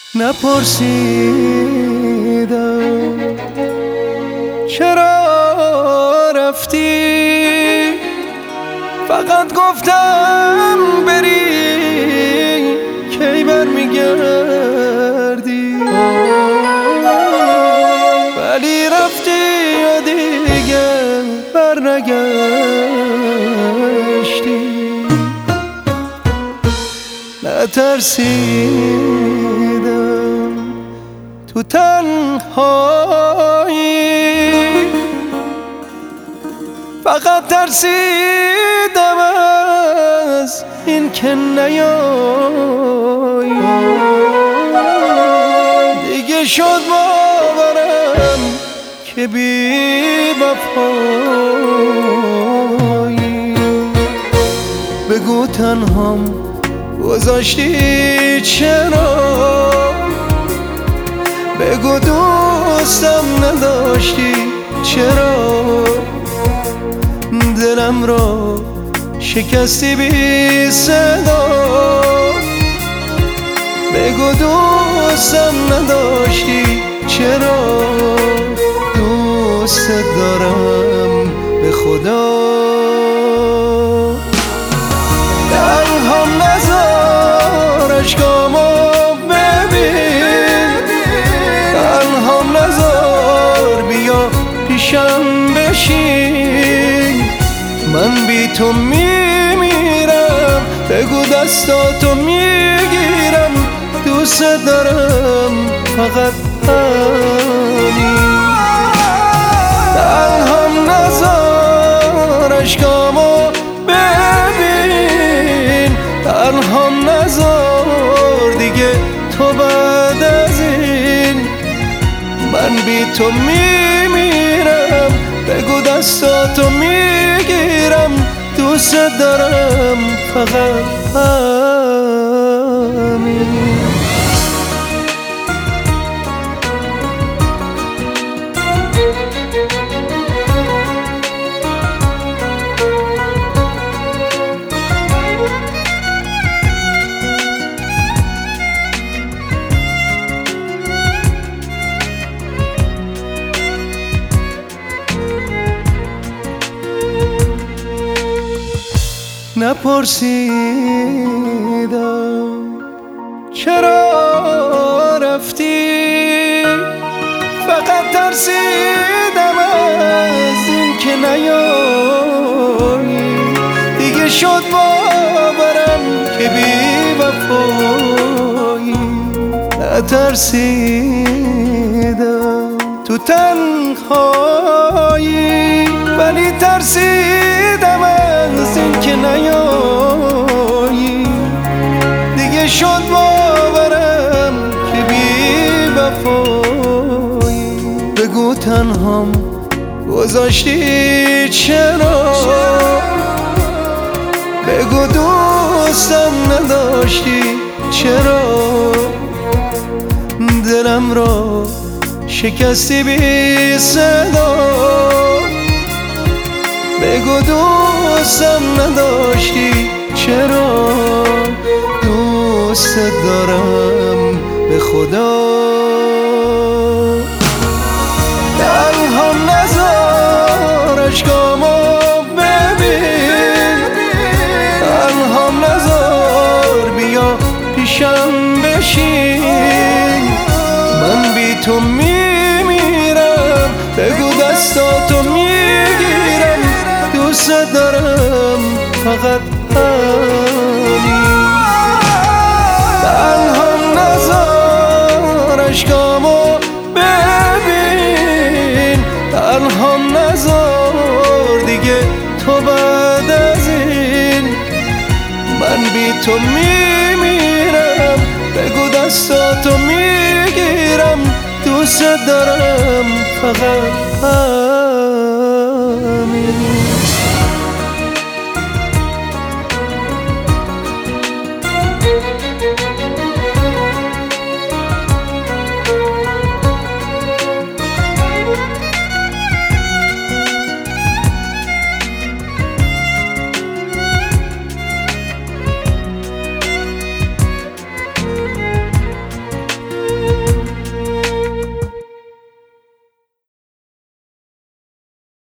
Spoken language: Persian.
نپرسیدم چرا رفتی، فقط گفتم بری کی برمیگردی، ولی رفتی و دیگه برنگشتی. نترسیدم تو تنهایی، فقط ترسیدم از این که نیایی. دیگه شد باورم که بی وفایی. بگو تنهام گذاشتی چرا، بگو دوستم نداشتی چرا، دلم را شکستی بی صدا. بگو دوستم نداشتی چرا، دوست دارم به خدا. تنهام نذار اشکامو ببین، تنهام نذار بیا پیشم بشین. من بی تو میمیرم، بگو دستاتو میگیرم، دوست دارم فقط همین. تنهام نذار اشکامو ببین، تنهام نذار دیگه تو بعد از این. من بی تو میمیرم، بگو دستاتو میگیرم، دوست دارم فقط همین. نپرسیدم چرا رفتی، فقط ترسیدم از این که نیایی. دیگه شد باورم که بی وفایی. نترسیدم تو تنهایی، ولی ترسیدم از این که نیایی. دیگه شد باورم که بی وفایی. بگو تنهام گذاشتی چرا، بگو دوستم نداشتی چرا، دلم را شکستی بی صدا. بگو دوستم نداشتی چرا، دوست دارم به خدا. تنهام نذار اشکامو ببین، تنهام نذار بیا پیشم بشین. من بی تو میمیرم، بگو دستاتو میگیرم، دوست دارم فقط همین. تنهام نذار اشکامو ببین، تنهام نذار دیگه تو بعد از این. من بی تو میمیرم، بگو دستاتو میگیرم، دوست دارم فقط